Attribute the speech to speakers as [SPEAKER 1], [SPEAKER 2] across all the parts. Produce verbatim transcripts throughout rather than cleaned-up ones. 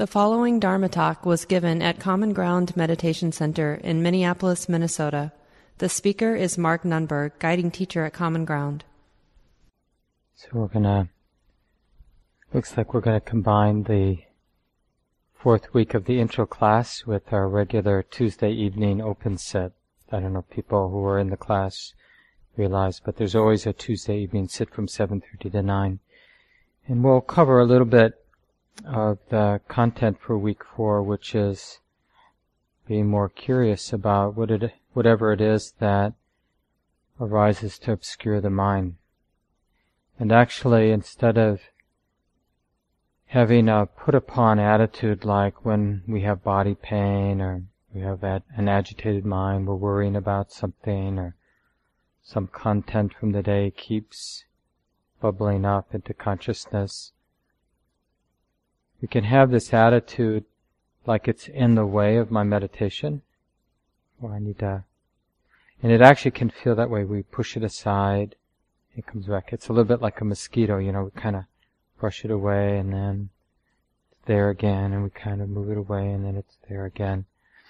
[SPEAKER 1] The following Dharma talk was given at Common Ground Meditation Center in Minneapolis, Minnesota. The speaker is Mark Nunberg, guiding teacher at Common Ground.
[SPEAKER 2] So we're gonna, looks like we're gonna combine the fourth week of the intro class with our regular Tuesday evening open sit. I don't know if people who are in the class realize, but there's always a Tuesday evening sit from seven thirty to nine. And we'll cover a little bit of the content for week four, which is being more curious about what it, whatever it is that arises to obscure the mind. And actually, instead of having a put-upon attitude like when we have body pain or we have an agitated mind, we're worrying about something, or some content from the day keeps bubbling up into consciousness, we can have this attitude like it's in the way of my meditation, or I need to, and it actually can feel that way. We push it aside, it comes back. It's a little bit like a mosquito, you know, we kind of brush it away and then it's there again, and we kind of move it away and then it's there again.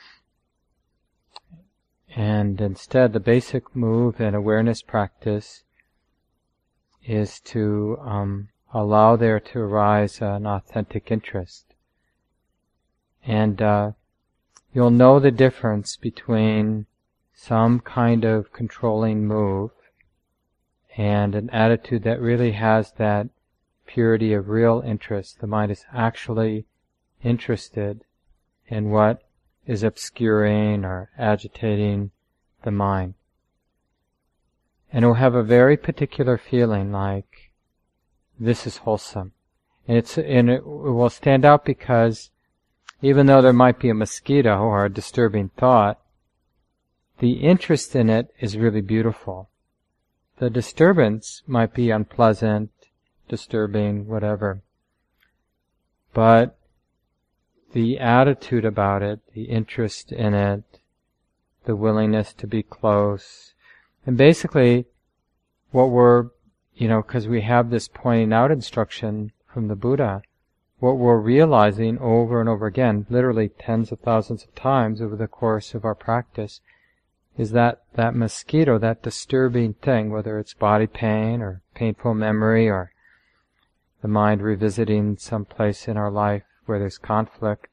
[SPEAKER 2] And instead, the basic move and awareness practice is to um, allow there to arise an authentic interest. And uh, you'll know the difference between some kind of controlling move and an attitude that really has that purity of real interest. The mind is actually interested in what is obscuring or agitating the mind. And it will have a very particular feeling like, this is wholesome. And it's and it will stand out because even though there might be a mosquito or a disturbing thought, the interest in it is really beautiful. The disturbance might be unpleasant, disturbing, whatever. But the attitude about it, the interest in it, the willingness to be close, and basically what we're You know, because we have this pointing out instruction from the Buddha, what we're realizing over and over again, literally tens of thousands of times over the course of our practice, is that that mosquito, that disturbing thing, whether it's body pain or painful memory or the mind revisiting some place in our life where there's conflict,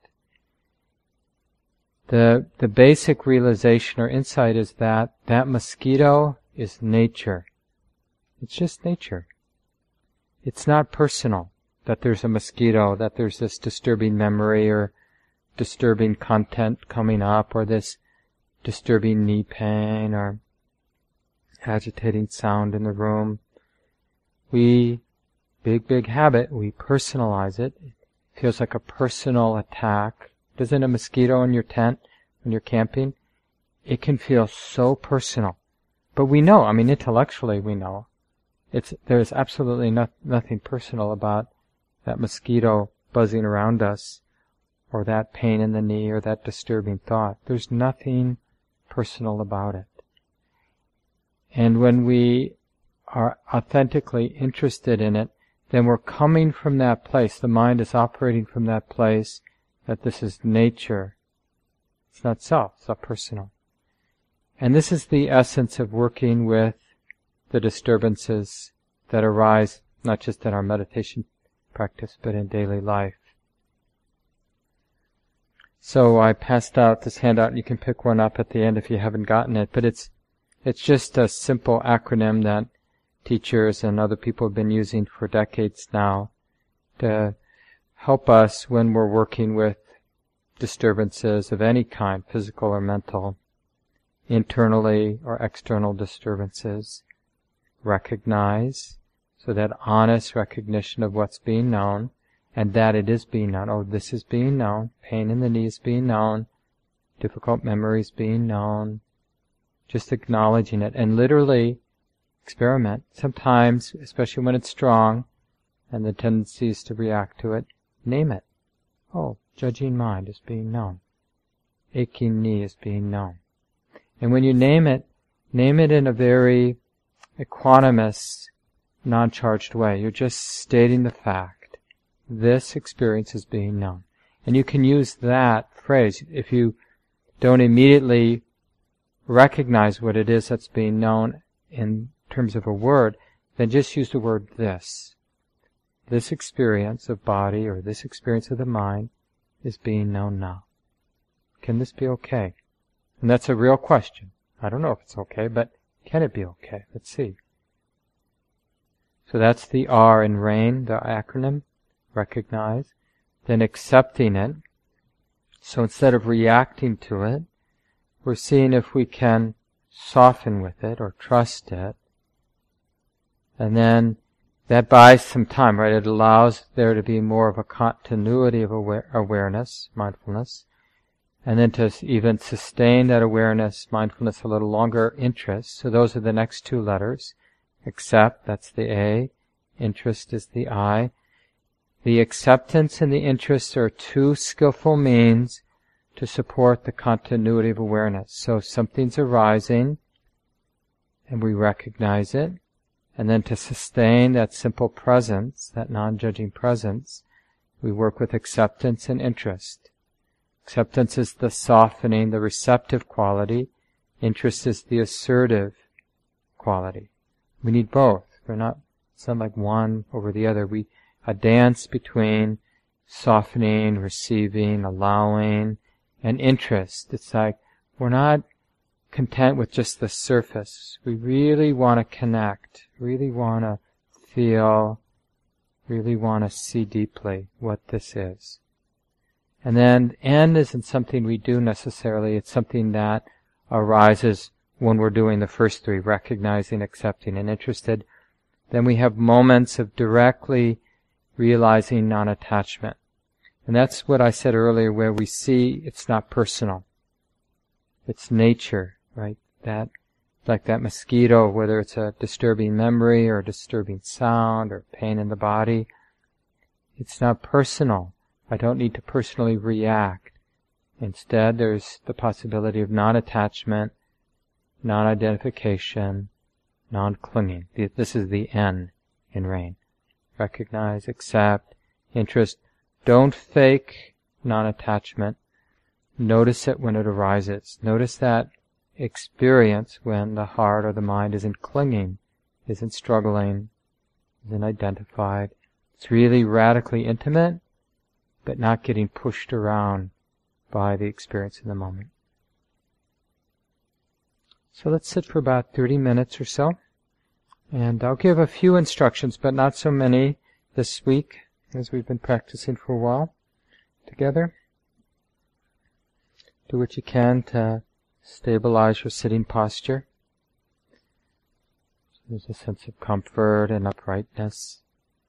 [SPEAKER 2] the the basic realization or insight is that that mosquito is nature. It's just nature. It's not personal that there's a mosquito, that there's this disturbing memory or disturbing content coming up, or this disturbing knee pain or agitating sound in the room. We, big, big habit, we personalize it. It feels like a personal attack. Doesn't a mosquito in your tent when you're camping? It can feel so personal. But we know, I mean, intellectually we know. It's, there's absolutely not, nothing personal about that mosquito buzzing around us, or that pain in the knee, or that disturbing thought. There's nothing personal about it. And when we are authentically interested in it, then we're coming from that place. The mind is operating from that place that this is nature. It's not self, it's not personal. And this is the essence of working with the disturbances that arise not just in our meditation practice, but in daily life. So I passed out this handout, and you can pick one up at the end if you haven't gotten it, but it's it's just a simple acronym that teachers and other people have been using for decades now to help us when we're working with disturbances of any kind, physical or mental, internally or external disturbances. Recognize, so that honest recognition of what's being known, and that it is being known. Oh, this is being known. Pain in the knee is being known. Difficult memories being known. Just acknowledging it, and literally experiment. Sometimes, especially when it's strong, and the tendency is to react to it, name it. Oh, judging mind is being known. Aching knee is being known. And when you name it, name it in a very equanimous, non-charged way. You're just stating the fact. This experience is being known. And you can use that phrase. If you don't immediately recognize what it is that's being known in terms of a word, then just use the word this. This experience of body or this experience of the mind is being known now. Can this be okay? And that's a real question. I don't know if it's okay, but can it be okay? Let's see. So that's the R in RAIN, the acronym, recognize. Then accepting it. So instead of reacting to it, we're seeing if we can soften with it or trust it. And then that buys some time, right? It allows there to be more of a continuity of aware- awareness, mindfulness. And then to even sustain that awareness, mindfulness, a little longer, interest. So those are the next two letters. Accept, that's the A. Interest is the I. The acceptance and the interest are two skillful means to support the continuity of awareness. So something's arising, and we recognize it. And then to sustain that simple presence, that non-judging presence, we work with acceptance and interest. Acceptance is the softening, the receptive quality. Interest is the assertive quality. We need both. We're not, it's not like one over the other. We, a dance between softening, receiving, allowing, and interest. It's like we're not content with just the surface. We really want to connect, really want to feel, really want to see deeply what this is. And then N isn't something we do necessarily. It's something that arises when we're doing the first three, recognizing, accepting, and interested. Then we have moments of directly realizing non-attachment. And that's what I said earlier, where we see it's not personal. It's nature, right? That, like that mosquito, whether it's a disturbing memory or a disturbing sound or pain in the body, it's not personal. I don't need to personally react. Instead, there's the possibility of non-attachment, non-identification, non-clinging. This is the N in RAIN. Recognize, accept, interest. Don't fake non-attachment. Notice it when it arises. Notice that experience when the heart or the mind isn't clinging, isn't struggling, isn't identified. It's really radically intimate, but not getting pushed around by the experience in the moment. So let's sit for about thirty minutes or so. And I'll give a few instructions, but not so many this week, as we've been practicing for a while together. Do what you can to stabilize your sitting posture. So there's a sense of comfort and uprightness.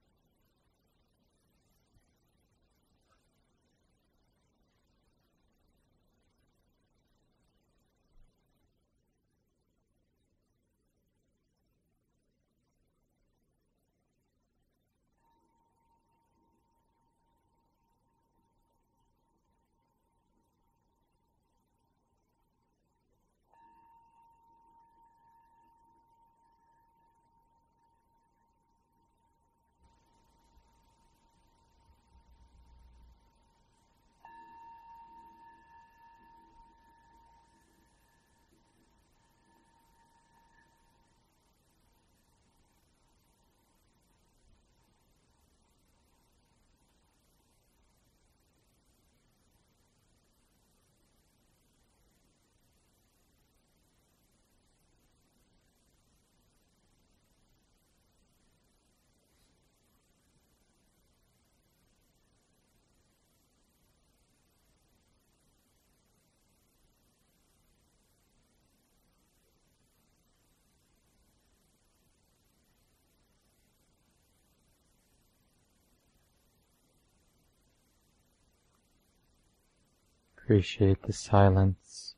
[SPEAKER 2] Appreciate the silence.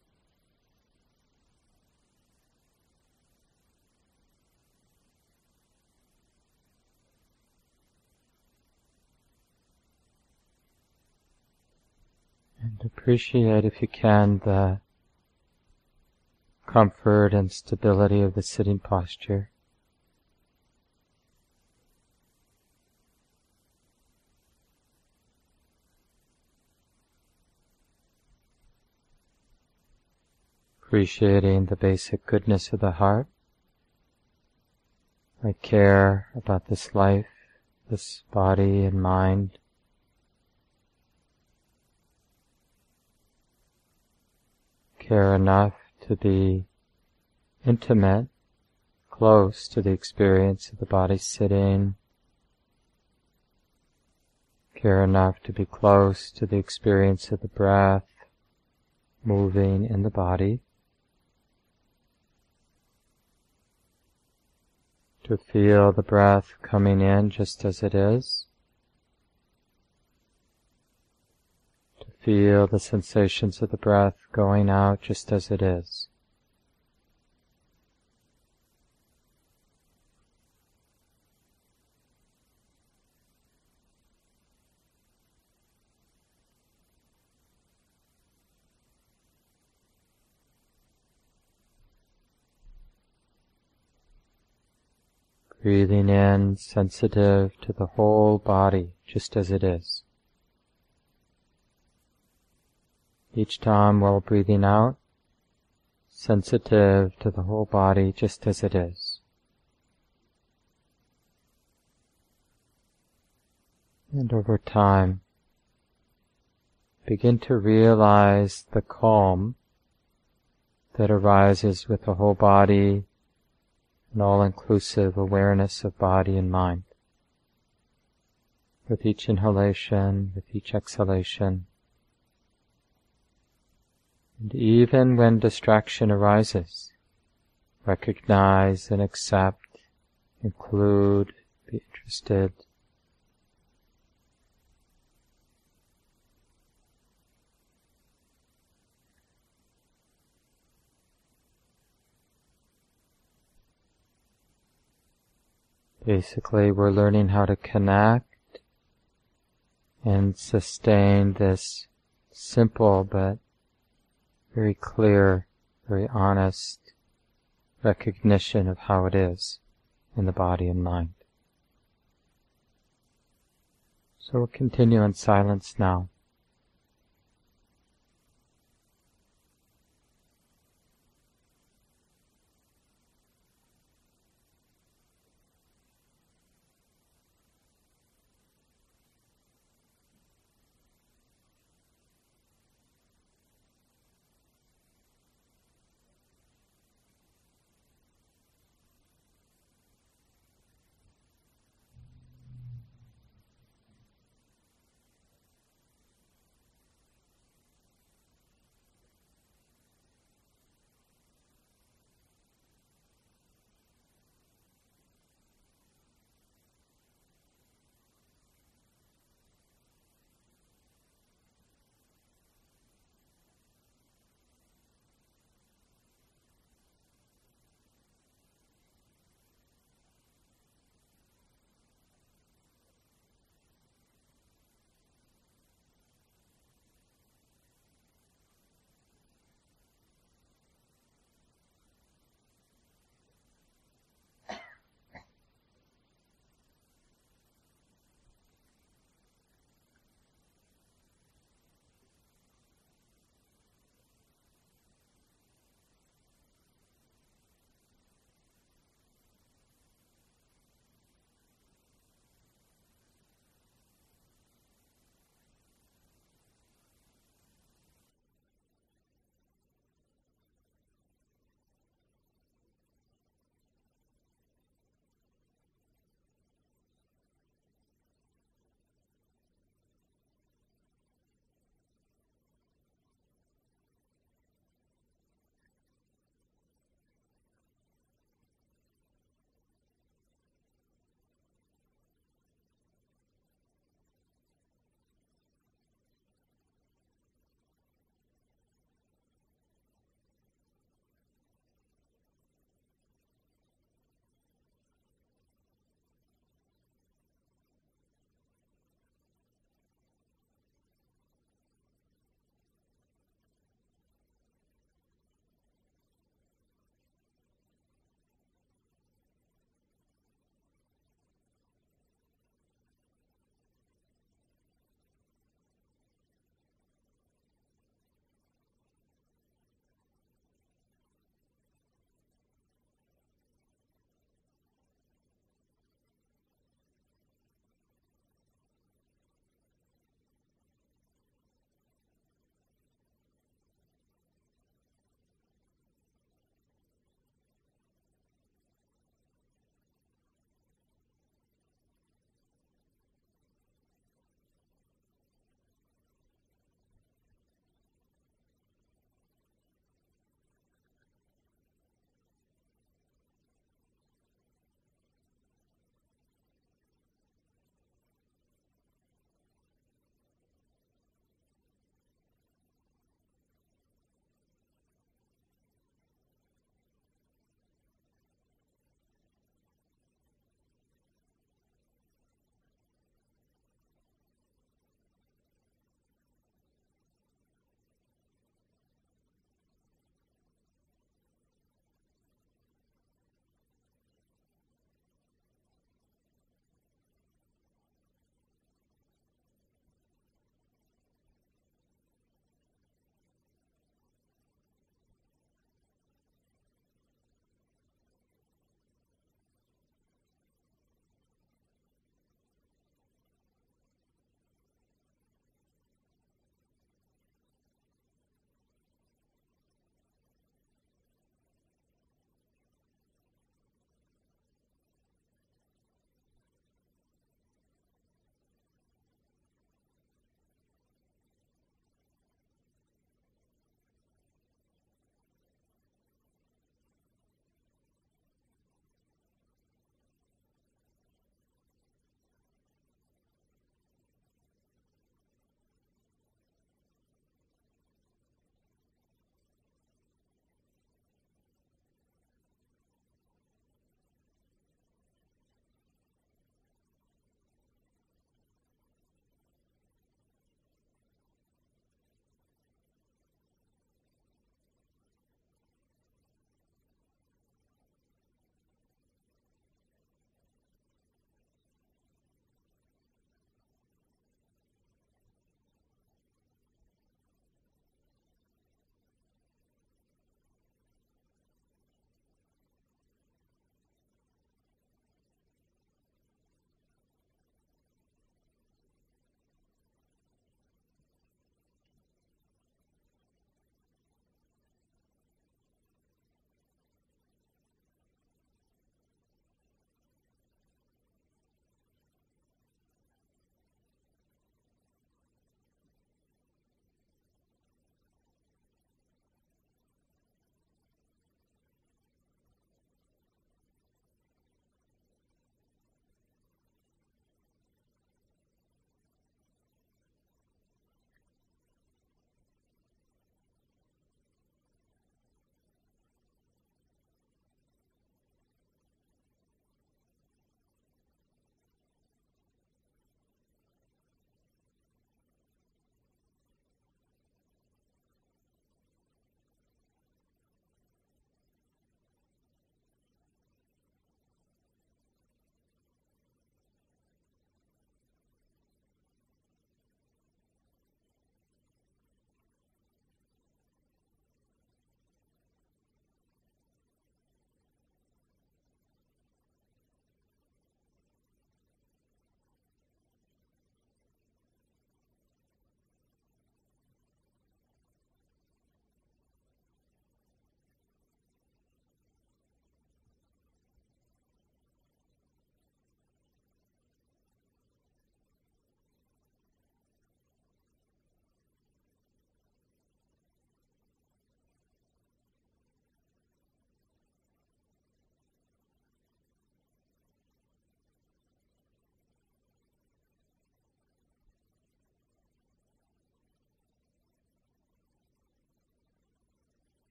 [SPEAKER 2] And appreciate, if you can, the comfort and stability of the sitting posture. appreciating the basic goodness of the heart. I care about this life, this body and mind. Care enough to be intimate, close to the experience of the body sitting. Care enough to be close to the experience of the breath moving in the body. To feel the breath coming in just as it is. To feel the sensations of the breath going out just as it is. Breathing in, sensitive to the whole body, just as it is. Each time while breathing out, sensitive to the whole body, just as it is. And over time, begin to realize the calm that arises with the whole body, an all-inclusive awareness of body and mind. With each inhalation, with each exhalation. And even when distraction arises, recognize and accept, include, be interested. Basically, we're learning how to connect and sustain this simple but very clear, very honest recognition of how it is in the body and mind. So we'll continue in silence now.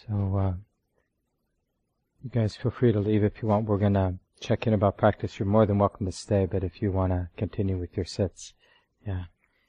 [SPEAKER 2] So uh, you guys feel free to leave if you want. We're going to check in about practice. You're more than welcome to stay, but if you want to continue with your sits, yeah.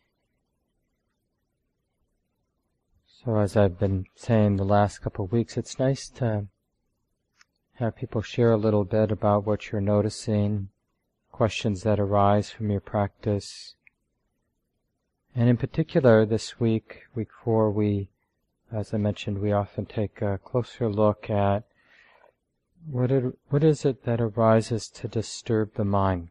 [SPEAKER 2] So as I've been saying the last couple of weeks, it's nice to have people share a little bit about what you're noticing, questions that arise from your practice. And in particular, this week, week four, we, as I mentioned, we often take a closer look at what it, what is it that arises to disturb the mind.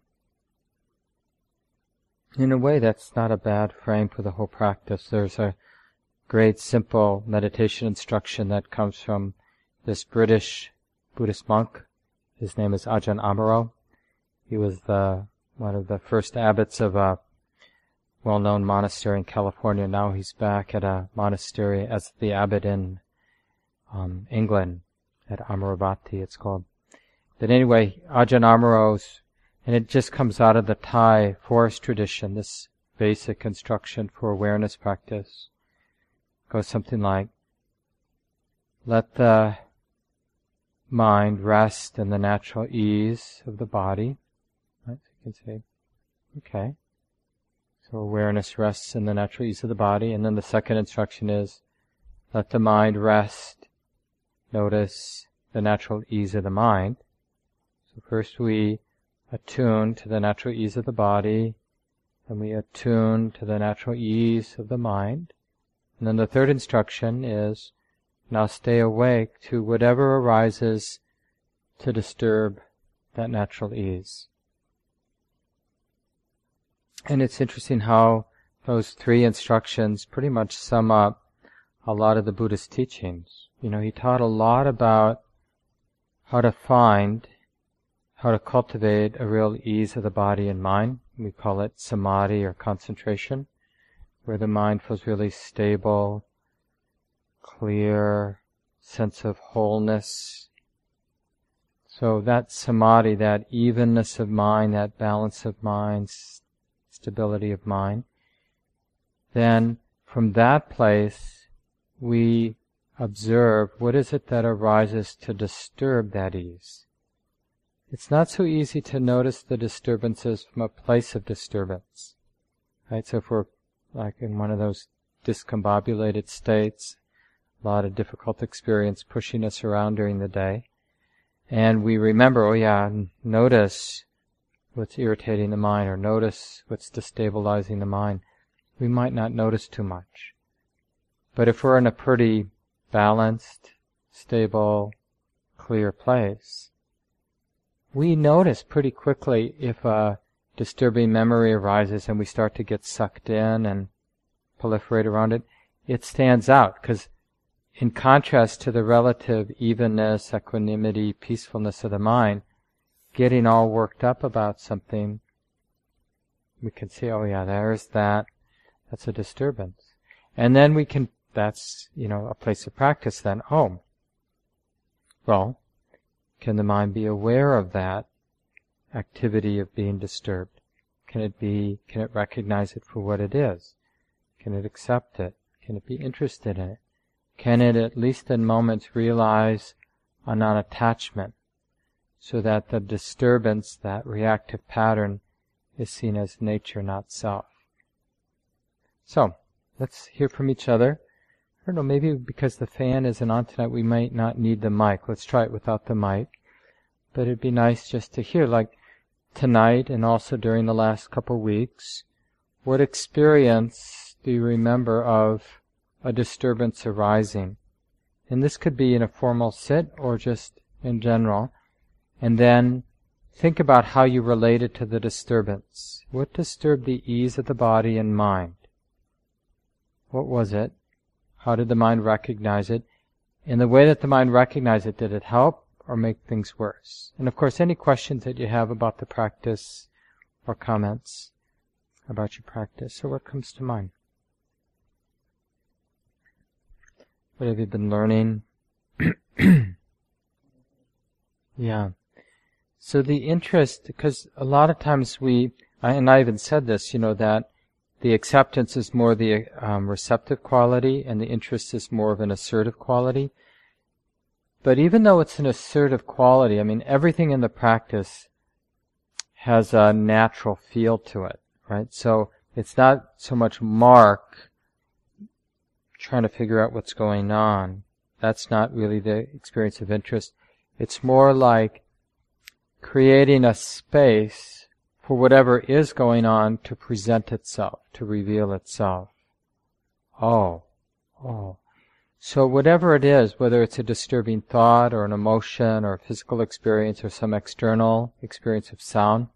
[SPEAKER 2] In a way, that's not a bad frame for the whole practice. There's a great simple meditation instruction that comes from this British Buddhist monk. His name is Ajahn Amaro. He was the one of the first abbots of a well-known monastery in California. Now he's back at a monastery as the abbot in um, England, at Amaravati it's called. But anyway, Ajahn Amaro's, and it just comes out of the Thai forest tradition, this basic instruction for awareness practice. Goes something like, let the mind rest in the natural ease of the body. Right? So you can say, okay. So awareness rests in the natural ease of the body. And then the second instruction is, let the mind rest. Notice the natural ease of the mind. So first we attune to the natural ease of the body, then we attune to the natural ease of the mind. And then the third instruction is, now stay awake to whatever arises to disturb that natural ease. And it's interesting how those three instructions pretty much sum up a lot of the Buddhist teachings. You know, he taught a lot about how to find, how to cultivate a real ease of the body and mind. We call it samadhi or concentration, where the mind feels really stable, clear, sense of wholeness. So that samadhi, that evenness of mind, that balance of mind, stability of mind, then from that place we observe what is it that arises to disturb that ease. It's not so easy to notice the disturbances from a place of disturbance. Right? So if we're like in one of those discombobulated states, a lot of difficult experience pushing us around during the day, and we remember, oh yeah, notice what's irritating the mind, or notice what's destabilizing the mind, we might not notice too much. But if we're in a pretty balanced, stable, clear place, we notice pretty quickly if a disturbing memory arises and we start to get sucked in and proliferate around it. It stands out because in contrast to the relative evenness, equanimity, peacefulness of the mind, getting all worked up about something, we can see, oh yeah, there's that. That's a disturbance. And then we can, that's, you know, a place of practice then. Oh, well, can the mind be aware of that activity of being disturbed? Can it be, can it recognize it for what it is? Can it accept it? Can it be interested in it? Can it, at least in moments, realize a non-attachment so that the disturbance, that reactive pattern, is seen as nature, not self? So, let's hear from each other. I don't know, maybe because the fan isn't on tonight, we might not need the mic. Let's try it without the mic. But it'd be nice just to hear, like tonight and also during the last couple of weeks, what experience do you remember of a disturbance arising? And this could be in a formal sit or just in general. And then think about how you related to the disturbance. What disturbed the ease of the body and mind? What was it? How did the mind recognize it? In the way that the mind recognized it, did it help or make things worse? And of course, any questions that you have about the practice or comments about your practice, or what comes to mind? What have you been learning? Yeah. So the interest, because a lot of times we, and I even said this, you know, that the acceptance is more the um, receptive quality and the interest is more of an assertive quality. But even though it's an assertive quality, I mean, everything in the practice has a natural feel to it, right? So it's not so much Mark trying to figure out what's going on. That's not really the experience of interest. It's more like creating a space for whatever is going on to present itself, to reveal itself. Oh, oh. So whatever it is, whether it's a disturbing thought or an emotion or a physical experience or some external experience of sound,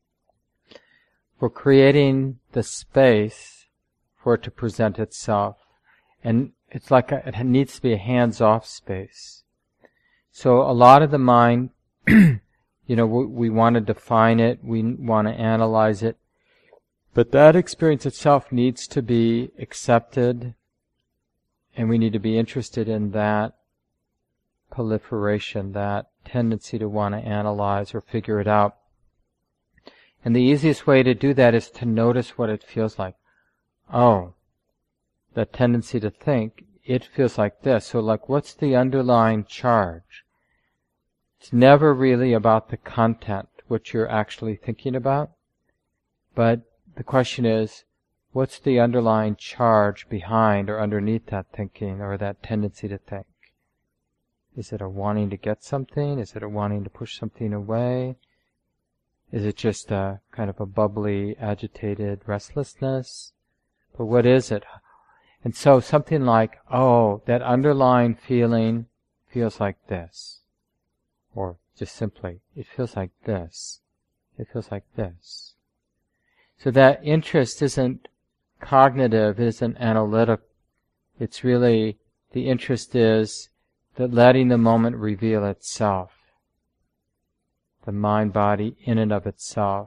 [SPEAKER 2] we're creating the space for it to present itself. And it's like a, it needs to be a hands-off space. So a lot of the mind, you know, we, we want to define it, we want to analyze it, but that experience itself needs to be accepted, and we need to be interested in that proliferation, that tendency to want to analyze or figure it out. And the easiest way to do that is to notice what it feels like. Oh, the tendency to think, it feels like this. So like, what's the underlying charge? It's never really about the content, what you're actually thinking about. But the question is, what's the underlying charge behind or underneath that thinking or that tendency to think? Is it a wanting to get something? Is it a wanting to push something away? Is it just a kind of a bubbly, agitated restlessness? But what is it? And so something like, oh, that underlying feeling feels like this. Or just simply, it feels like this. It feels like this. So that interest isn't cognitive, it isn't analytic. It's really, the interest is that letting the moment reveal itself. The mind-body in and of itself.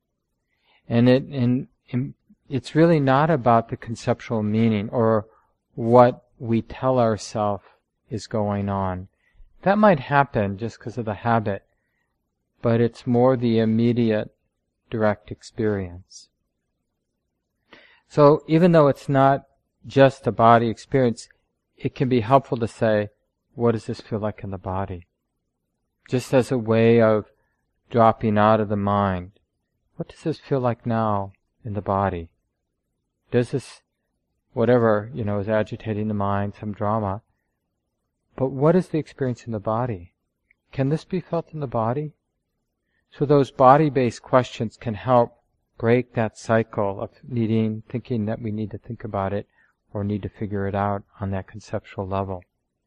[SPEAKER 2] And it, and, and it's really not about the conceptual meaning or what we tell ourselves is going on. That might happen just because of the habit, but it's more the immediate, direct experience. So even though it's not just a body experience, it can be helpful to say, what does this feel like in the body? Just as a way of dropping out of the mind. What does this feel like now in the body? Does this, whatever, you know, is agitating the mind, some drama, but what is the experience in the body? Can this be felt in the body? So those body-based questions can help break that cycle of needing, thinking that we need to think about it or need to figure it out on that conceptual level.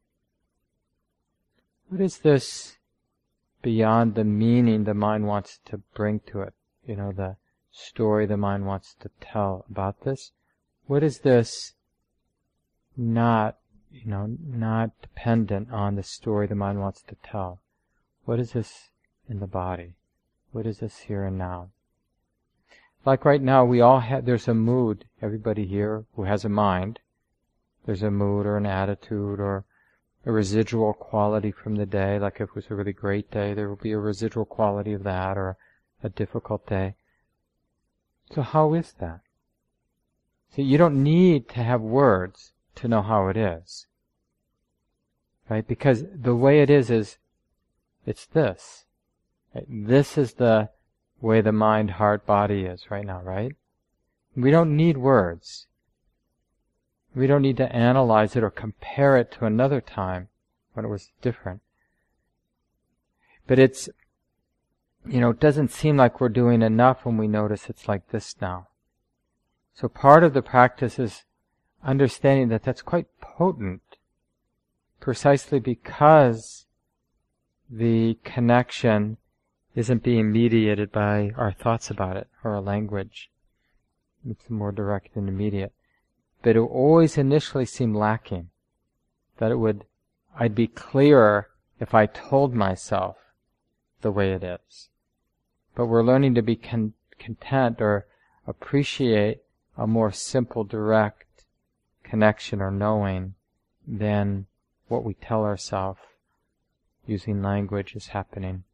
[SPEAKER 2] What is this beyond the meaning the mind wants to bring to it? You know, the story the mind wants to tell about this. What is this not, you know, not dependent on the story the mind wants to tell? What is this in the body? What is this here and now? Like right now, we all have, there's a mood, everybody here who has a mind, there's a mood or an attitude or a residual quality from the day, like if it was a really great day, there will be a residual quality of that, or a difficult day. So how is that? See, you don't need to have words to know how it is. Right? Because the way it is is, it's this. Right? This is the way the mind, heart, body is right now, right? We don't need words. We don't need to analyze it or compare it to another time when it was different. But it's, you know, it doesn't seem like we're doing enough when we notice it's like this now. So part of the practice is understanding that that's quite potent, precisely because the connection isn't being mediated by our thoughts about it or our language. It's more direct and immediate. But it will always initially seem lacking. That it would, I'd be clearer if I told myself the way it is. But we're learning to be con- content or appreciate a more simple, direct connection or knowing than what we tell ourselves using language is happening.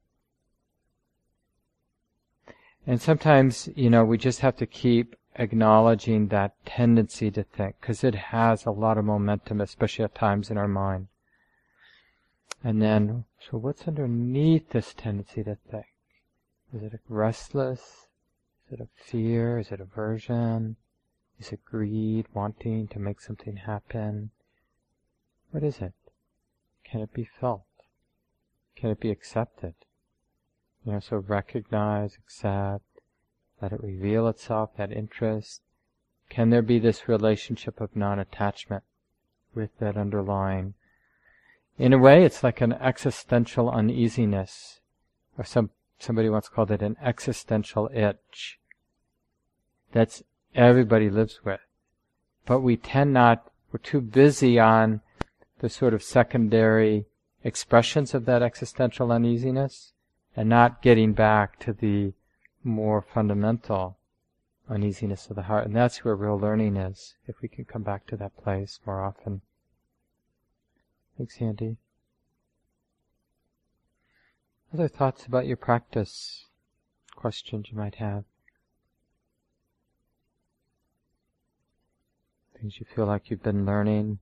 [SPEAKER 2] And sometimes, you know, we just have to keep acknowledging that tendency to think, because it has a lot of momentum, especially at times in our mind. And then, so what's underneath this tendency to think? Is it restless? Is it a fear? Is it aversion? Is it greed, wanting to make something happen? What is it? Can it be felt? Can it be accepted? You know, so recognize, accept, let it reveal itself, that interest. Can there be this relationship of non-attachment with that underlying? In a way, it's like an existential uneasiness, or some somebody once called it an existential itch. That's everybody lives with. But we tend not, we're too busy on the sort of secondary expressions of that existential uneasiness and not getting back to the more fundamental uneasiness of the heart. And that's where real learning is, if we can come back to that place more often. Thanks, Andy. Other thoughts about your practice? Questions you might have? Things you feel like you've been learning?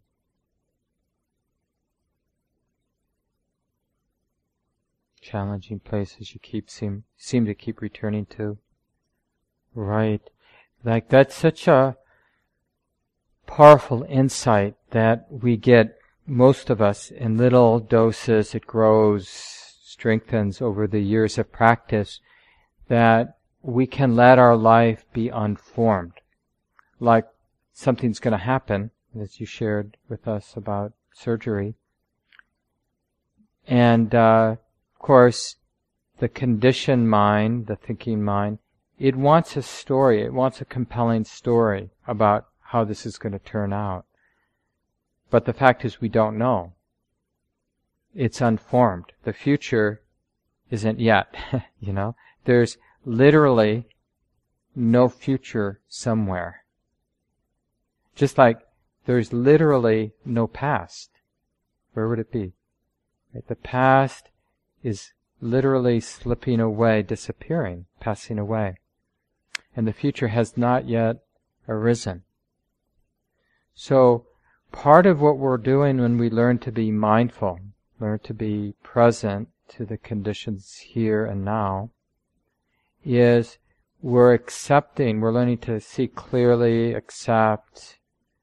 [SPEAKER 2] Challenging places you keep seem seem to keep returning to? Right. Like that's such a powerful insight that we get, most of us, in little doses. It grows, strengthens over the years of practice, that we can let our life be unformed. Like something's going to happen, as you shared with us about surgery. And, uh, of course, the conditioned mind, the thinking mind, it wants a story, it wants a compelling story about how this is going to turn out. But the fact is we don't know. It's unformed. The future isn't yet, you know. There's literally no future somewhere. Just like there's literally no past. Where would it be? Right? The past is literally slipping away, disappearing, passing away. And the future has not yet arisen. So, part of what we're doing when we learn to be mindful, learn to be present to the conditions here and now, is we're accepting, we're learning to see clearly, accept,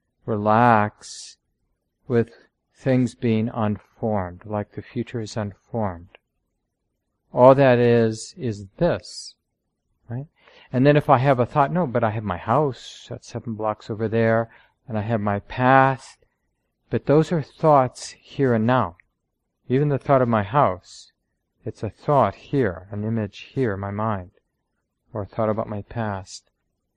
[SPEAKER 2] relax with things being unformed, like the future is unformed. All that is, is this, right? And then if I have a thought, no, but I have my house at seven blocks over there, and I have my past, but those are thoughts here and now. Even the thought of my house, it's a thought here, an image here in my mind, or a thought about my past,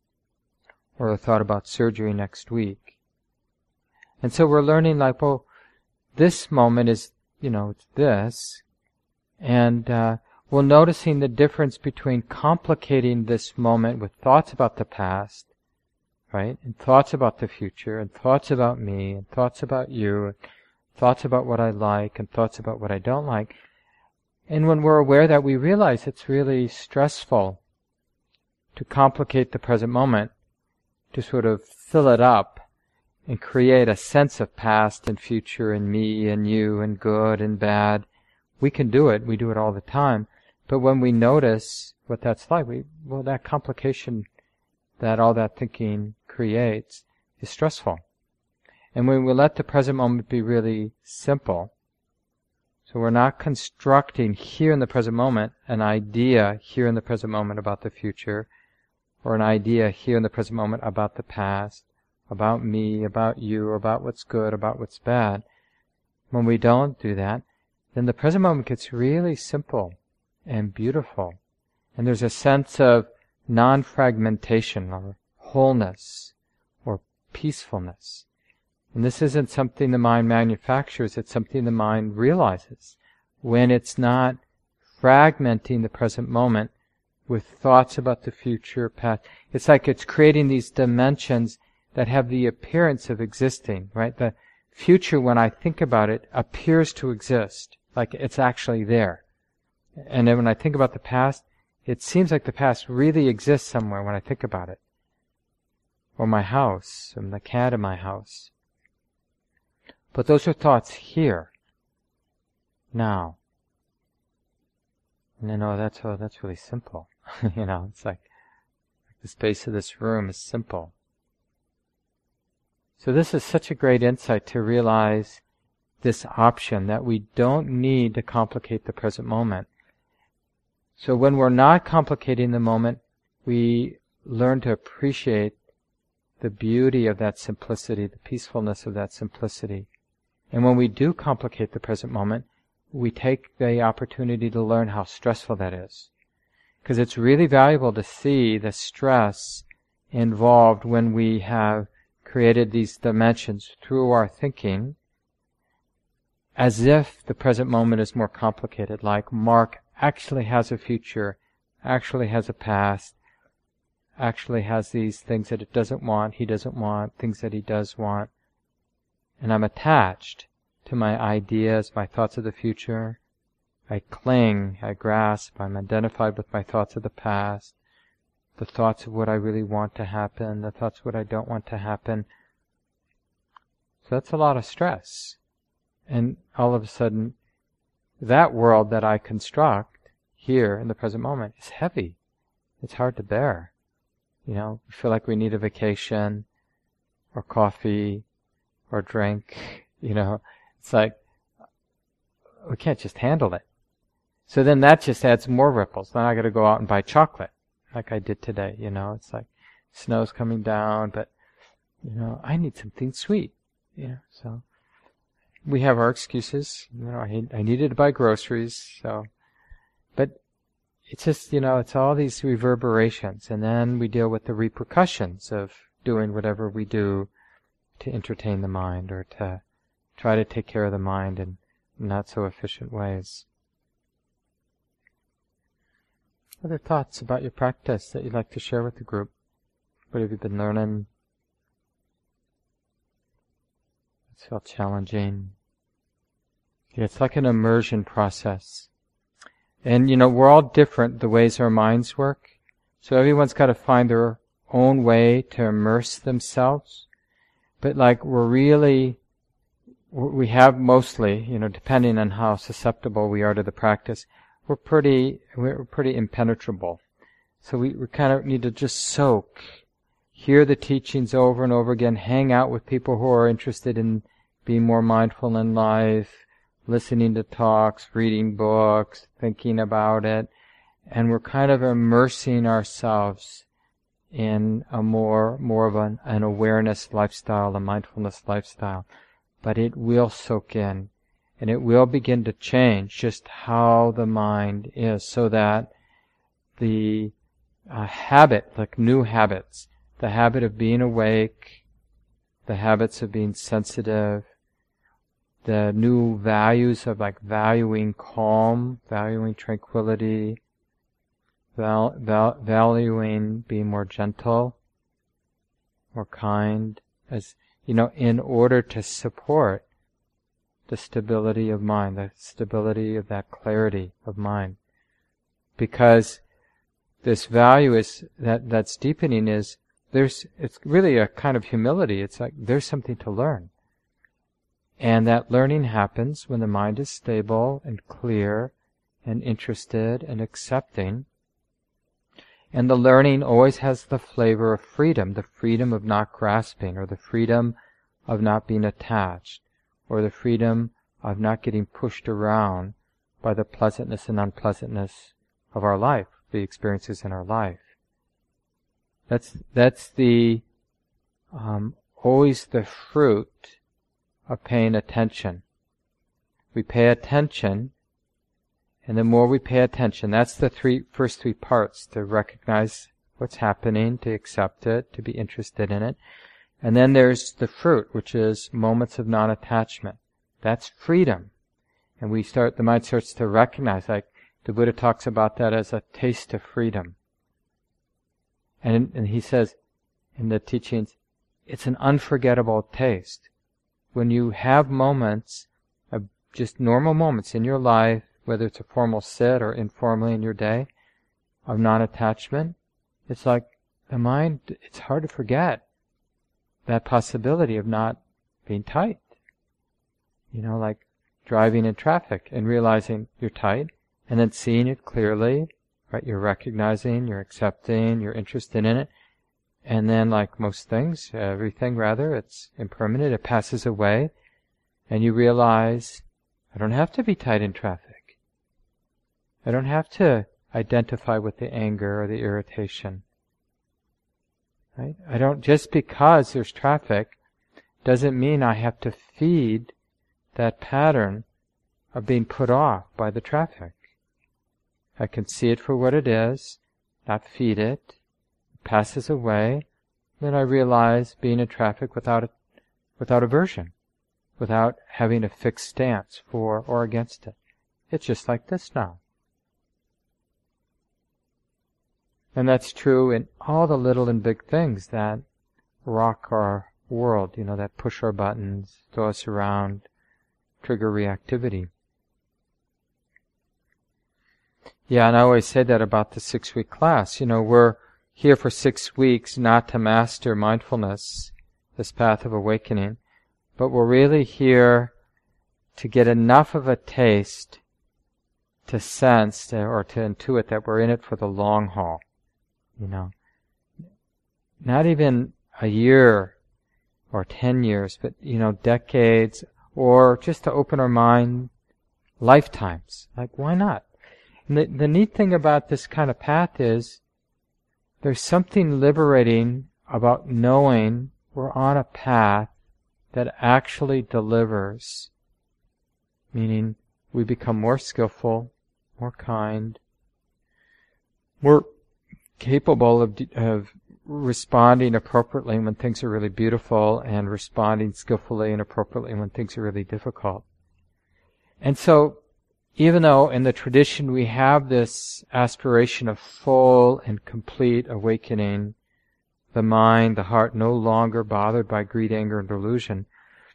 [SPEAKER 2] or a thought about surgery next week. And so we're learning like, well, this moment is, you know, it's this, and uh, we're noticing the difference between complicating this moment with thoughts about the past, right, and thoughts about the future, and thoughts about me, and thoughts about you, and thoughts about what I like, and thoughts about what I don't like. And when we're aware that, we realize it's really stressful to complicate the present moment, to sort of fill it up and create a sense of past and future and me and you and good and bad. We can do it. We do it all the time. But when we notice what that's like, we, well, that complication that all that thinking creates is stressful. And when we let the present moment be really simple, so we're not constructing here in the present moment an idea here in the present moment about the future, or an idea here in the present moment about the past, about me, about you, about what's good, about what's bad. When we don't do that, then the present moment gets really simple and beautiful. And there's a sense of non-fragmentation or wholeness or peacefulness. And this isn't something the mind manufactures, it's something the mind realizes when it's not fragmenting the present moment with thoughts about the future, past. It's like it's creating these dimensions that have the appearance of existing, right? The future, when I think about it, appears to exist, like it's actually there. And then when I think about the past, it seems like the past really exists somewhere when I think about it. Or my house, and the cat in my house. But those are thoughts here. now. And then, oh, that's, oh, that's really simple. You know, it's like, like the space of this room is simple. So this is such a great insight to realize this option that we don't need to complicate the present moment. So when we're not complicating the moment, we learn to appreciate the beauty of that simplicity, the peacefulness of that simplicity. And when we do complicate the present moment, we take the opportunity to learn how stressful that is. Because it's really valuable to see the stress involved when we have created these dimensions through our thinking, as if the present moment is more complicated, like Mark actually has a future, actually has a past, actually has these things that it doesn't want, he doesn't want, things that he does want. And I'm attached to my ideas, my thoughts of the future. I cling, I grasp, I'm identified with my thoughts of the past, the thoughts of what I really want to happen, the thoughts of what I don't want to happen. So that's a lot of stress. And all of a sudden, that world that I construct here in the present moment is heavy. It's hard to bear. You know, we feel like we need a vacation, or coffee, or drink. You know, it's like, we can't just handle it. So then that just adds more ripples. Then I got to go out and buy chocolate, like I did today. You know, it's like snow's coming down, but you know, I need something sweet. You know, so we have our excuses. You know, I I needed to buy groceries, so. But it's just, you know, it's all these reverberations, and then we deal with the repercussions of doing whatever we do to entertain the mind or to try to take care of the mind in not so efficient ways. Other thoughts about your practice that you'd like to share with the group? What have you been learning? It's felt challenging. Yeah, it's like an immersion process. And, you know, we're all different, the ways our minds work. So everyone's got to find their own way to immerse themselves. But like we're really, we have mostly, you know, depending on how susceptible we are to the practice, we're pretty, we're pretty impenetrable. So we, we kind of need to just soak, hear the teachings over and over again, hang out with people who are interested in being more mindful in life, listening to talks, reading books, thinking about it, and we're kind of immersing ourselves in a more more of an, an awareness lifestyle, a mindfulness lifestyle. But it will soak in, and it will begin to change just how the mind is, so that the uh, habit, like new habits, the habit of being awake, the habits of being sensitive, the new values of like valuing calm, valuing tranquility, val- val- valuing being more gentle, more kind, as you know, in order to support the stability of mind, the stability of that clarity of mind. Because this value is that that's deepening is there's it's really a kind of humility. It's like there's something to learn. And that learning happens when the mind is stable and clear and interested and accepting. And the learning always has the flavor of freedom, the freedom of not grasping, or the freedom of not being attached, or the freedom of not getting pushed around by the pleasantness and unpleasantness of our life, the experiences in our life. That's that's the um, always the fruit of paying attention. We pay attention, and the more we pay attention, that's the three first three parts: to recognize what's happening, to accept it, to be interested in it. And then there's the fruit, which is moments of non-attachment. That's freedom. And we start, the mind starts to recognize, like the Buddha talks about that as a taste of freedom. And, and he says in the teachings, it's an unforgettable taste. When you have moments, of just normal moments in your life, whether it's a formal sit or informally in your day, of non-attachment, it's like the mind, it's hard to forget that possibility of not being tight. You know, like driving in traffic and realizing you're tight, and then seeing it clearly, right? You're recognizing, you're accepting, you're interested in it, and then, like most things, everything rather, it's impermanent, it passes away, and you realize, I don't have to be tight in traffic. I don't have to identify with the anger or the irritation. Right? I don't, just because there's traffic doesn't mean I have to feed that pattern of being put off by the traffic. I can see it for what it is, not feed it. It passes away. Then I realize being in traffic without a, without aversion, without having a fixed stance for or against it. It's just like this now. And that's true in all the little and big things that rock our world, you know, that push our buttons, throw us around, trigger reactivity. Yeah, and I always say that about the six-week class. You know, we're here for six weeks not to master mindfulness, this path of awakening, but we're really here to get enough of a taste to sense or to intuit that we're in it for the long haul. You know, not even a year or ten years, but, you know, decades, or just to open our mind, lifetimes. Like, why not? And the, the neat thing about this kind of path is there's something liberating about knowing we're on a path that actually delivers, meaning we become more skillful, more kind, more capable of, of responding appropriately when things are really beautiful and responding skillfully and appropriately when things are really difficult. And so, even though in the tradition we have this aspiration of full and complete awakening, the mind, the heart no longer bothered by greed, anger, and delusion,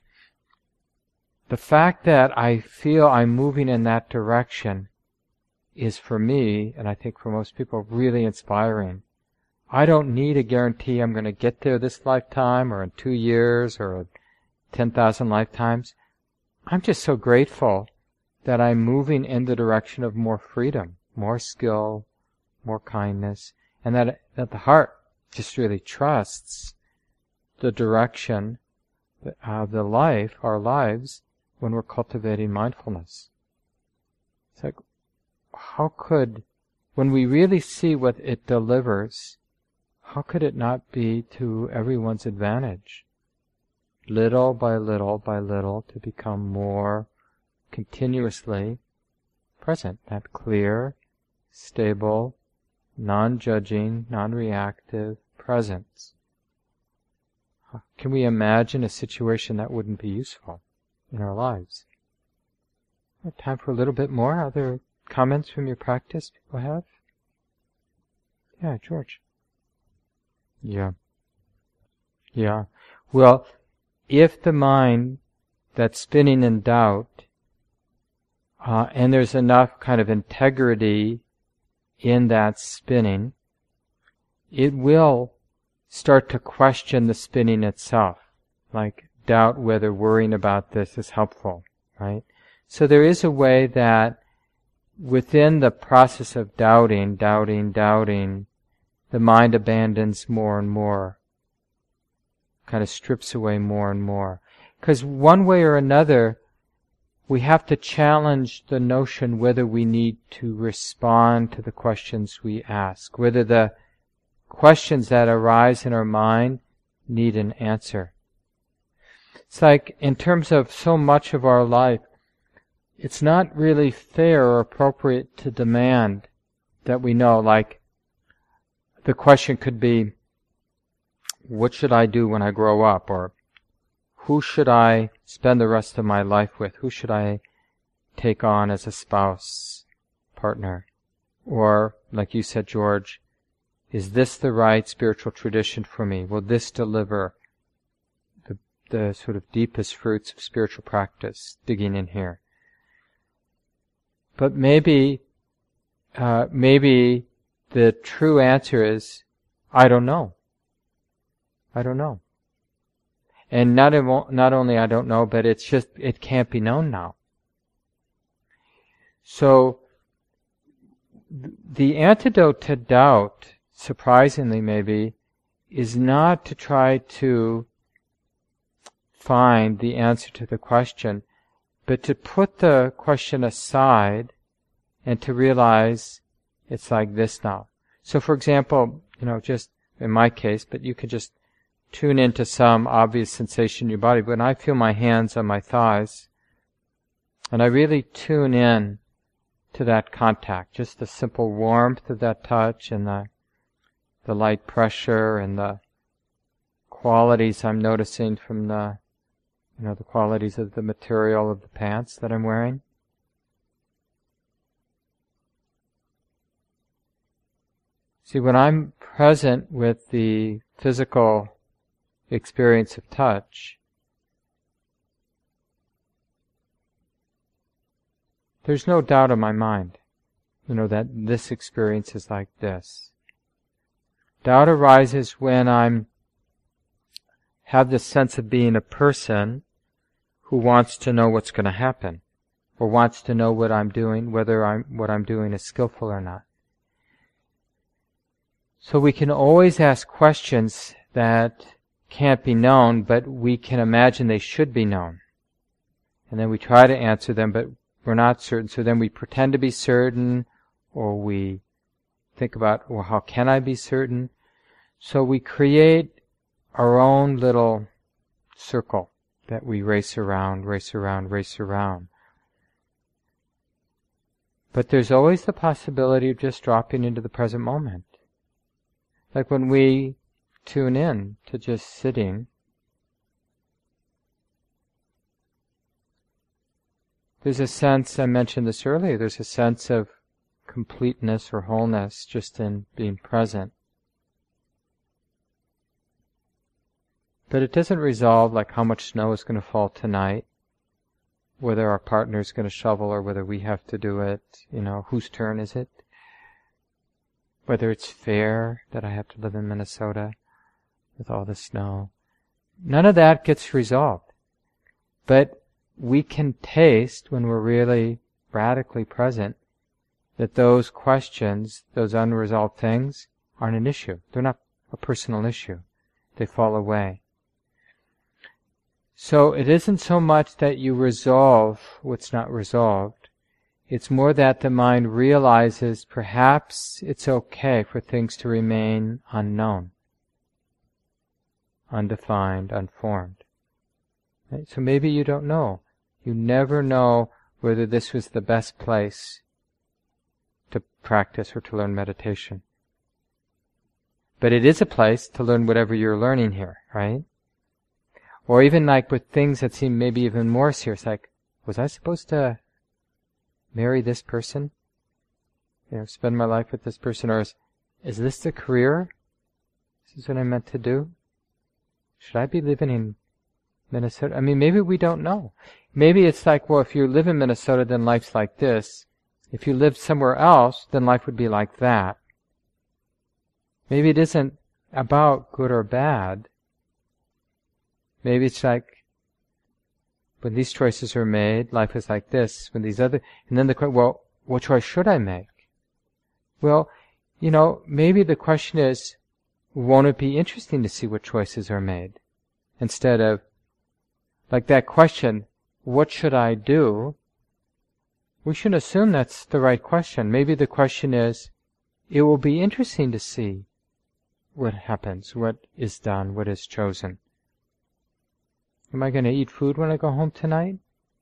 [SPEAKER 2] the fact that I feel I'm moving in that direction is, for me, and I think for most people, really inspiring. I don't need a guarantee I'm going to get there this lifetime or in two years or ten thousand lifetimes. I'm just so grateful that I'm moving in the direction of more freedom, more skill, more kindness, and that, that the heart just really trusts the direction of the life, our lives, when we're cultivating mindfulness. It's like, how could, when we really see what it delivers, how could it not be to everyone's advantage? Little by little by little to become more continuously present, that clear, stable, non-judging, non-reactive presence. Can we imagine a situation that wouldn't be useful in our lives? Time for a little bit more. Other comments from your practice people have? Yeah, George. Yeah. Yeah. Well, if the mind that's spinning in doubt, uh, and there's enough kind of integrity in that spinning, it will start to question the spinning itself, like doubt whether worrying about this is helpful, right? So there is a way that within the process of doubting, doubting, doubting, the mind abandons more and more, kind of strips away more and more. Because one way or another, we have to challenge the notion whether we need to respond to the questions we ask, whether the questions that arise in our mind need an answer. It's like, in terms of so much of our life, it's not really fair or appropriate to demand that we know, like, the question could be, what should I do when I grow up? Or who should I spend the rest of my life with? Who should I take on as a spouse, partner? Or, like you said, George, is this the right spiritual tradition for me? Will this deliver the, the sort of deepest fruits of spiritual practice, digging in here? But maybe, uh, maybe the true answer is, I don't know. I don't know. And not, not only I don't know, but it's just, it can't be known now. So the antidote to doubt, surprisingly maybe, is not to try to find the answer to the question, but to put the question aside and to realize it's like this now. So for example, you know, just in my case, but you could just tune into some obvious sensation in your body. When I feel my hands on my thighs, and I really tune in to that contact, just the simple warmth of that touch and the the light pressure and the qualities I'm noticing from the, you know, the qualities of the material of the pants that I'm wearing. See, when I'm present with the physical experience of touch, there's no doubt in my mind, you know, that this experience is like this. Doubt arises when I'm have this sense of being a person who wants to know what's going to happen, or wants to know what I'm doing, whether I'm what I'm doing is skillful or not. So we can always ask questions that can't be known, but we can imagine they should be known. And then we try to answer them, but we're not certain. So then we pretend to be certain, or we think about, well, how can I be certain? So we create our own little circle that we race around, race around, race around. But there's always the possibility of just dropping into the present moment. Like when we tune in to just sitting, there's a sense, I mentioned this earlier, there's a sense of completeness or wholeness just in being present. But it doesn't resolve like how much snow is going to fall tonight, whether our partner is going to shovel or whether we have to do it, you know, whose turn is it? Whether it's fair that I have to live in Minnesota with all the snow. None of that gets resolved. But we can taste, when we're really radically present, that those questions, those unresolved things, aren't an issue. They're not a personal issue. They fall away. So it isn't so much that you resolve what's not resolved. It's more that the mind realizes perhaps it's okay for things to remain unknown, undefined, unformed. Right? So maybe you don't know. You never know whether this was the best place to practice or to learn meditation. But it is a place to learn whatever you're learning here, right? Or even like with things that seem maybe even more serious, like, was I supposed to marry this person? You know, spend my life with this person? Or is, is this the career? This is what I meant to do? Should I be living in Minnesota? I mean, maybe we don't know. Maybe it's like, well, if you live in Minnesota, then life's like this. If you lived somewhere else, then life would be like that. Maybe it isn't about good or bad. Maybe it's like, when these choices are made, life is like this. When these other, and then the question, well, what choice should I make? Well, you know, maybe the question is, won't it be interesting to see what choices are made? Instead of, like that question, what should I do? We shouldn't assume that's the right question. Maybe the question is, it will be interesting to see what happens, what is done, what is chosen. Am I going to eat food when I go home tonight?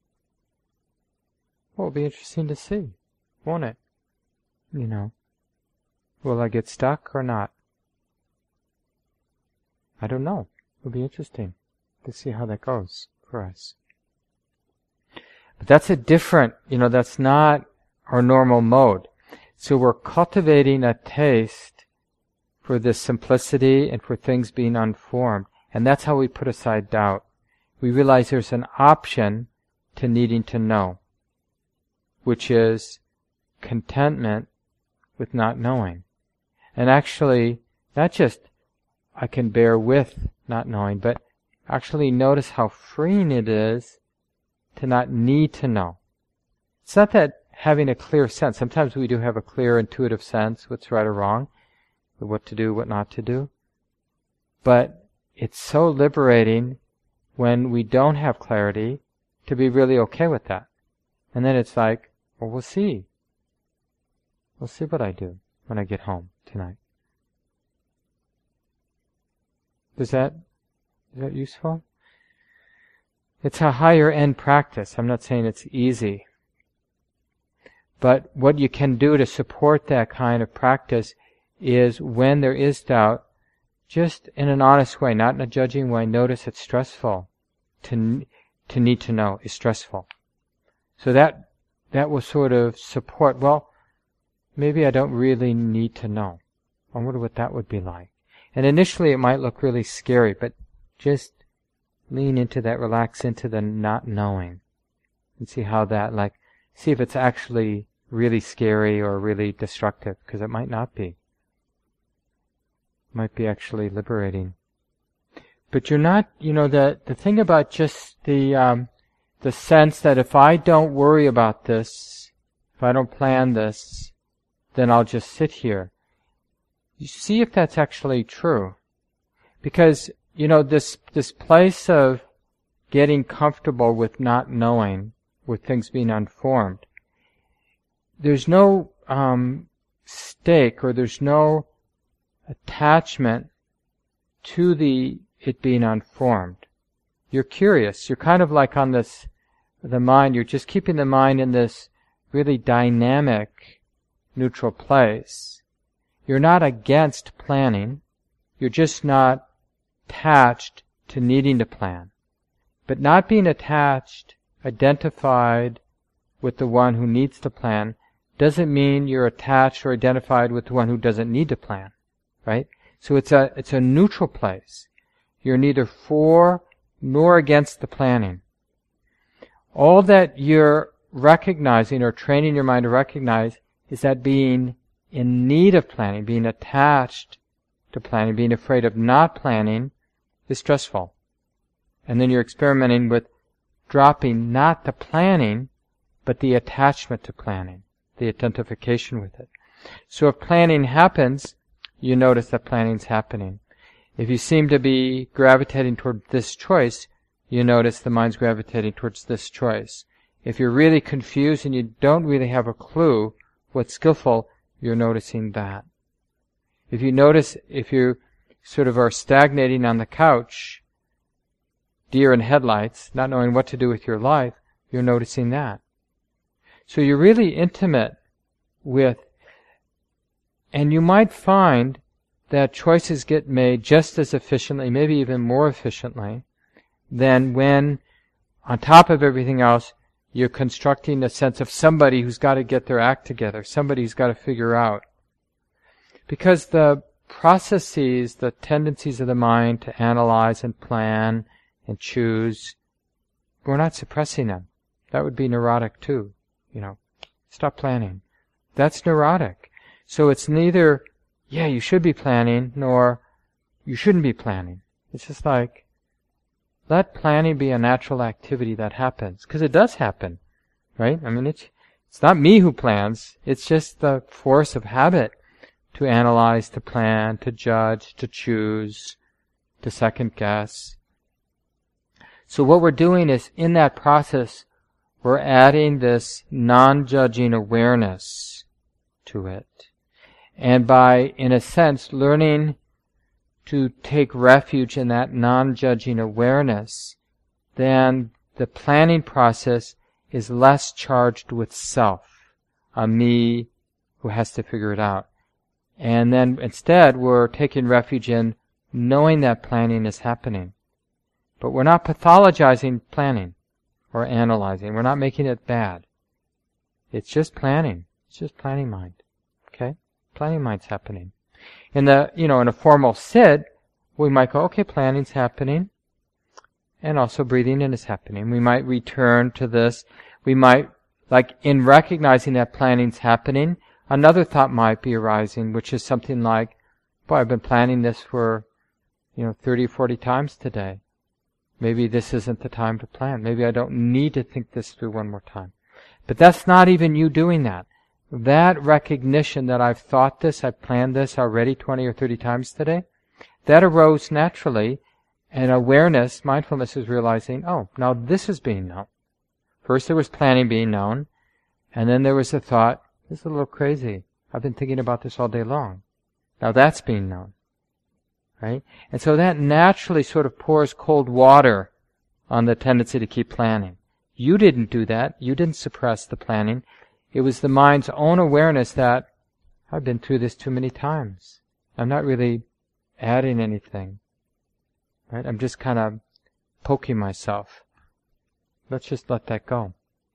[SPEAKER 2] Well, it'll be interesting to see, won't it? You know, will I get stuck or not? I don't know. It'll be interesting to see how that goes for us. But that's a different, you know, that's not our normal mode. So we're cultivating a taste for this simplicity and for things being unformed. And that's how we put aside doubt. We realize there's an option to needing to know, which is contentment with not knowing. And actually, not just I can bear with not knowing, but actually notice how freeing it is to not need to know. It's not that having a clear sense. Sometimes we do have a clear intuitive sense, what's right or wrong, what to do, what not to do. But it's so liberating when we don't have clarity to be really okay with that. And then it's like, well, we'll see. We'll see what I do when I get home tonight. Is that, is that useful? It's a higher end practice. I'm not saying it's easy. But what you can do to support that kind of practice is when there is doubt, just in an honest way, not in a judging way, notice it's stressful. To, to need to know is stressful. So that, that will sort of support, well, maybe I don't really need to know. I wonder what that would be like. And initially it might look really scary, but just lean into that, relax into the not knowing. And see how that, like, see if it's actually really scary or really destructive, because it might not be. It might be actually liberating. But you're not, you know, the, the thing about just the, um, the sense that if I don't worry about this, if I don't plan this, then I'll just sit here. You see if that's actually true. Because, you know, this, this place of getting comfortable with not knowing, with things being unformed, there's no, um, stake or there's no attachment to the, it being unformed. You're curious. You're kind of like on this, the mind, you're just keeping the mind in this really dynamic, neutral place. You're not against planning. You're just not attached to needing to plan. But not being attached, identified with the one who needs to plan, doesn't mean you're attached or identified with the one who doesn't need to plan. Right? So it's a, it's a neutral place. You're neither for nor against the planning. All that you're recognizing or training your mind to recognize is that being in need of planning, being attached to planning, being afraid of not planning is stressful. And then you're experimenting with dropping not the planning, but the attachment to planning, the identification with it. So if planning happens, you notice that planning's happening. If you seem to be gravitating toward this choice, you notice the mind's gravitating towards this choice. If you're really confused and you don't really have a clue what's skillful, you're noticing that. If you notice, if you sort of are stagnating on the couch, deer in headlights, not knowing what to do with your life, you're noticing that. So you're really intimate with, and you might find that choices get made just as efficiently, maybe even more efficiently, than when, on top of everything else, you're constructing a sense of somebody who's got to get their act together, somebody who's got to figure out. Because the processes, the tendencies of the mind to analyze and plan and choose, we're not suppressing them. That would be neurotic too, you know. Stop planning. That's neurotic. So it's neither, yeah, you should be planning, nor you shouldn't be planning. It's just like, let planning be a natural activity that happens. Because it does happen, right? I mean, it's, it's not me who plans. It's just the force of habit to analyze, to plan, to judge, to choose, to second guess. So what we're doing is, in that process, we're adding this non-judging awareness to it. And by, in a sense, learning to take refuge in that non-judging awareness, then the planning process is less charged with self, a me who has to figure it out. And then instead we're taking refuge in knowing that planning is happening. But we're not pathologizing planning or analyzing. We're not making it bad. It's just planning. It's just planning mind. Okay? Planning mind's happening. In the, you know, in a formal sit, we might go, okay, planning's happening. And also breathing in is happening. We might return to this. We might, like, in recognizing that planning's happening, another thought might be arising, which is something like, boy, I've been planning this for, you know, thirty, forty times today. Maybe this isn't the time to plan. Maybe I don't need to think this through one more time. But that's not even you doing that. That recognition that I've thought this, I've planned this already twenty or thirty times today, that arose naturally, and awareness, mindfulness is realizing, oh, now this is being known. First there was planning being known, and then there was the thought, this is a little crazy. I've been thinking about this all day long. Now that's being known. Right? And so that naturally sort of pours cold water on the tendency to keep planning. You didn't do that. You didn't suppress the planning. It was the mind's own awareness that I've been through this too many times. I'm not really adding anything. Right? I'm just kind of poking myself. Let's just let that go.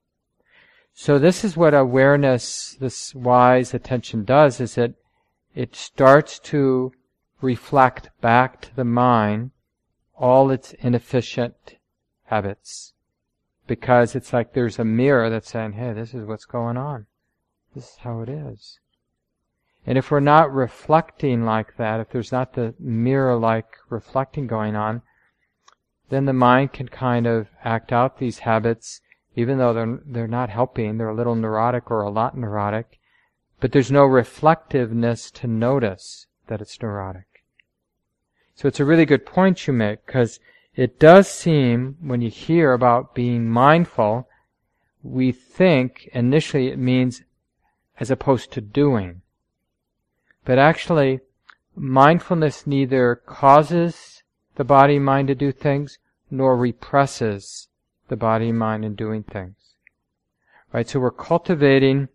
[SPEAKER 2] So this is what awareness, this wise attention does, is it it starts to reflect back to the mind all its inefficient habits. Because it's like there's a mirror that's saying, hey, this is what's going on. This is how it is. And if we're not reflecting like that, if there's not the mirror-like reflecting going on, then the mind can kind of act out these habits, even though they're they're not helping, they're a little neurotic or a lot neurotic, but there's no reflectiveness to notice that it's neurotic. So it's a really good point you make, because it does seem, when you hear about being mindful, we think initially it means as opposed to doing. But actually, mindfulness neither causes the body-mind to do things, nor represses the body-mind in doing things. Right? So we're cultivating.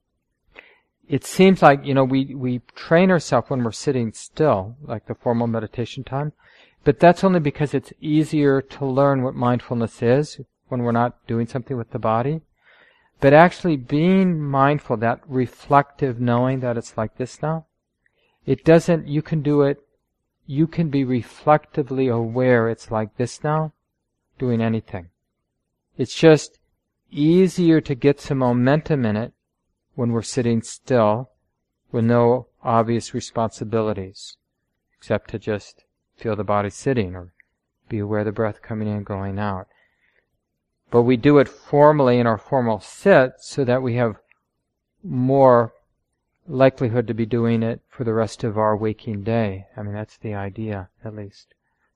[SPEAKER 2] It seems like, you know, we, we train ourselves when we're sitting still, like the formal meditation time, but that's only because it's easier to learn what mindfulness is when we're not doing something with the body. But actually being mindful, that reflective knowing that it's like this now, it doesn't, you can do it, you can be reflectively aware it's like this now, doing anything. It's just easier to get some momentum in it when we're sitting still with no obvious responsibilities, except to just feel the body sitting or be aware of the breath coming in and going out. But we do it formally in our formal sit so that we have more likelihood to be doing it for the rest of our waking day. I mean, that's the idea, at least.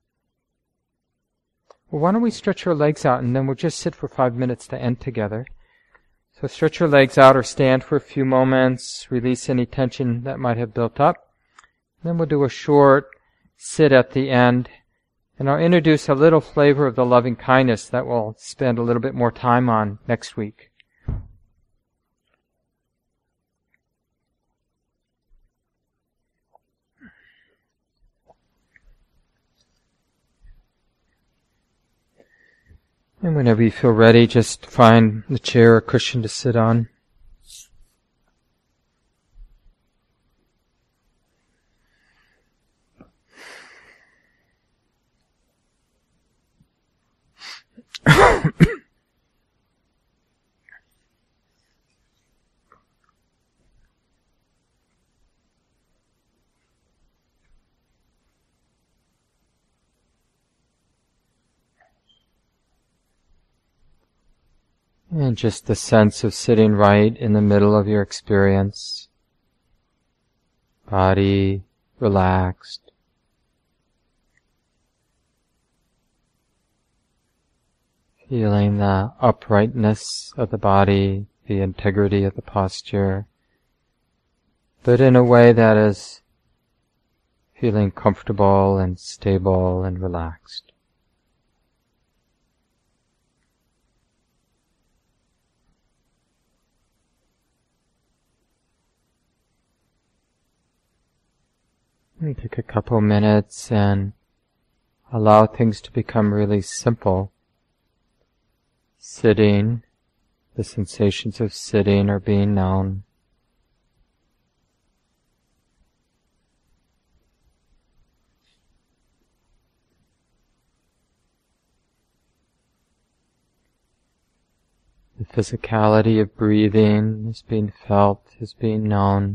[SPEAKER 2] Well, why don't we stretch our legs out, and then we'll just sit for five minutes to end together. So stretch your legs out or stand for a few moments, release any tension that might have built up. Then we'll do a short sit at the end, and I'll introduce a little flavor of the loving kindness that we'll spend a little bit more time on next week. And whenever you feel ready, just find the chair or cushion to sit on. And just the sense of sitting right in the middle of your experience. Body relaxed. Feeling the uprightness of the body, the integrity of the posture, but in a way that is feeling comfortable and stable and relaxed. You take a couple minutes and allow things to become really simple. Sitting, the sensations of sitting are being known. The physicality of breathing is being felt, is being known.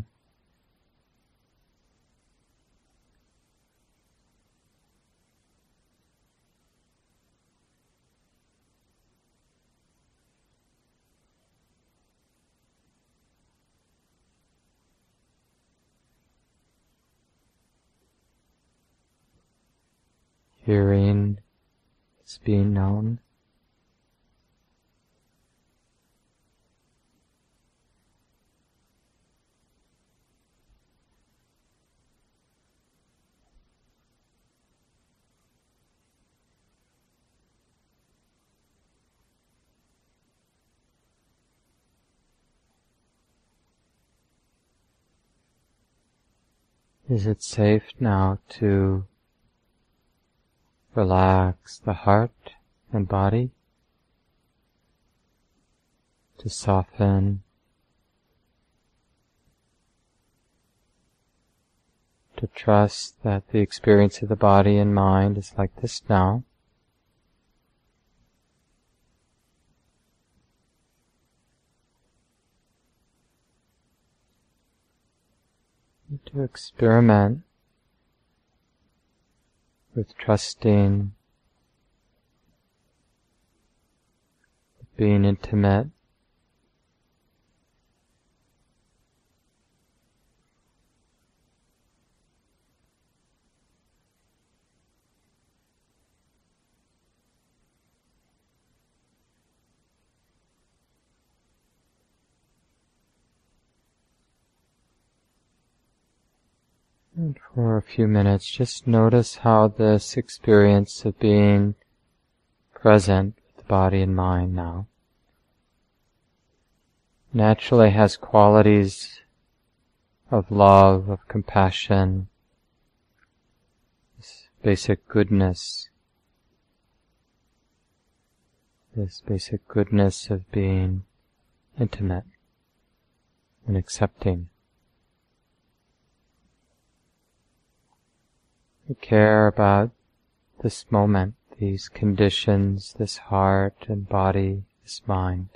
[SPEAKER 2] hearing is being known. Is it safe now to relax the heart and body, to soften, to trust that the experience of the body and mind is like this now? To experiment with trusting, with being intimate, and for a few minutes just notice how this experience of being present with the body and mind now naturally has qualities of love, of compassion, this basic goodness, this basic goodness of being intimate and accepting. We care about this moment, these conditions, this heart and body, this mind.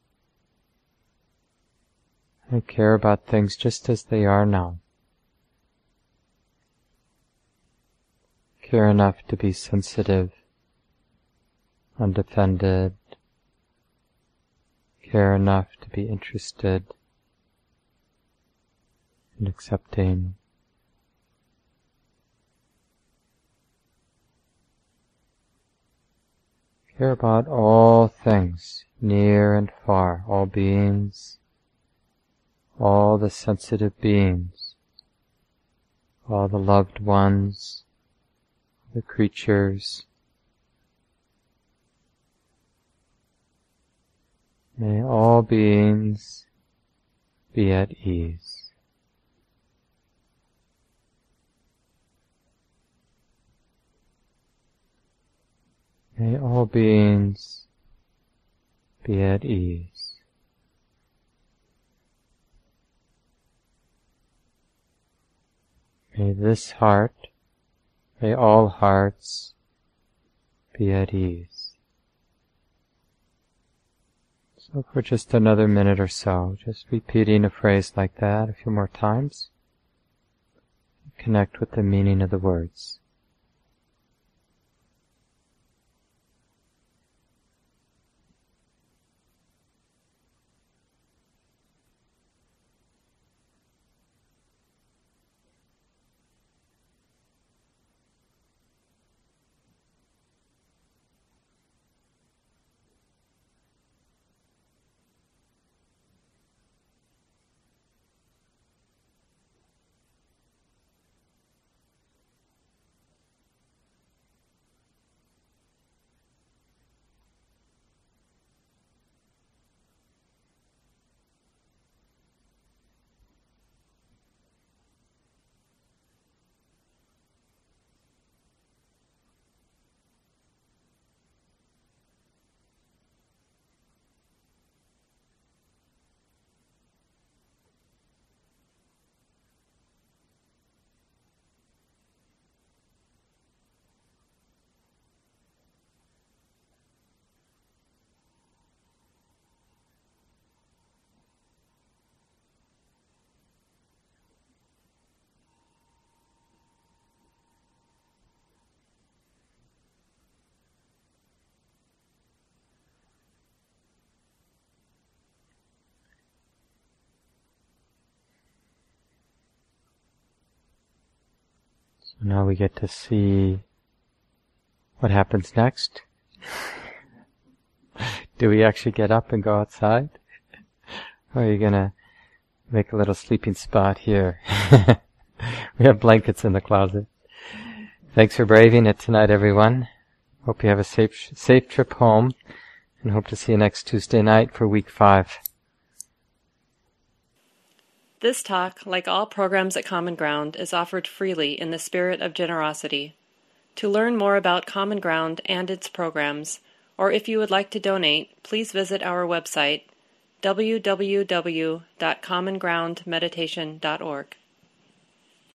[SPEAKER 2] I care about things just as they are now. Care enough to be sensitive, undefended. Care enough to be interested and accepting. Care about all things, near and far, all beings, all the sensitive beings, all the loved ones, the creatures. May all beings be at ease. May all beings be at ease. May this heart, may all hearts be at ease. So for just another minute or so, just repeating a phrase like that a few more times, connect with the meaning of the words. So now we get to see What happens next? Do we actually get up and go outside? Or are you going to make a little sleeping spot here? We have blankets in the closet. Thanks for braving it tonight, everyone. Hope you have a safe safe trip home, and hope to see you next Tuesday night for week five.
[SPEAKER 1] This talk, like all programs at Common Ground, is offered freely in the spirit of generosity. To learn more about Common Ground and its programs, or if you would like to donate, please visit our website, w w w dot common ground meditation dot org.